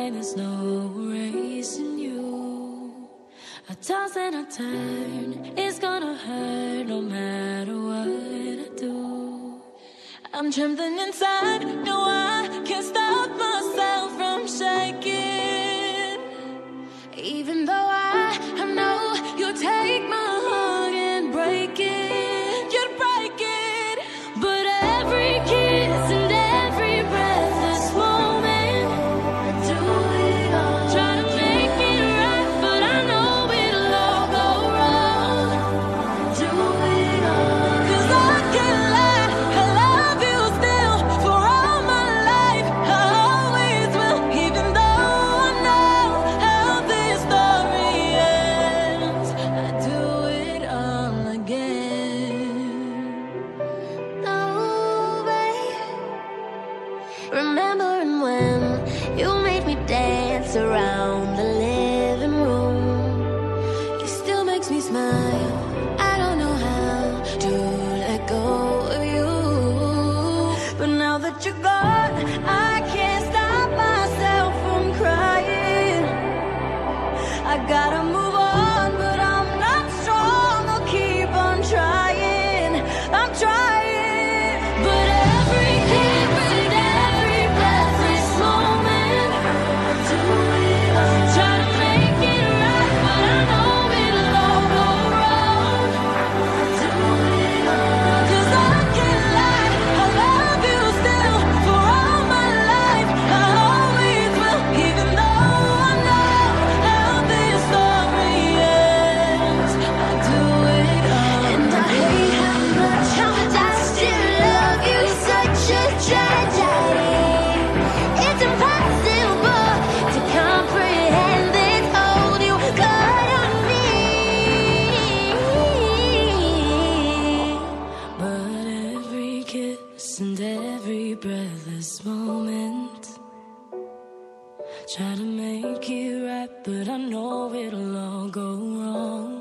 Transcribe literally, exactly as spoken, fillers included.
find there's no erasing you. I toss and I turn, it's gonna hurt no matter what I do. I'm trembling inside, no I can't stop myself from shaking. Even though I, I know you'll take my heart and break it, you'd break it. But every kiss and every breathless moment, do it all. Try to make it right, but I know it'll all go wrong. Do it all. 'Cause I can't lie, I love you still for all my life. I always will, even though I know how this story ends. I do it all again. No way. Remembering when you made me dance around the living room, it still makes me smile. I don't know how to let go of you. But now that you're gone, I can't stop myself from crying. I gotta move on, but I'm not strong. I'll keep on trying. I'm trying. But every kiss and every breathless moment, do it all. Try to make it right, but I know it'll all go wrong. Do it all. 'Cause I can't lie, I love you still for all my life. I always will, even though I know how this story ends. I do it all. And I hate how much I still love you. Such a tragedy. It's impossible to comprehend this hold you got on me. But every kiss and every breathless moment, try to make it right, but I know it'll all go wrong.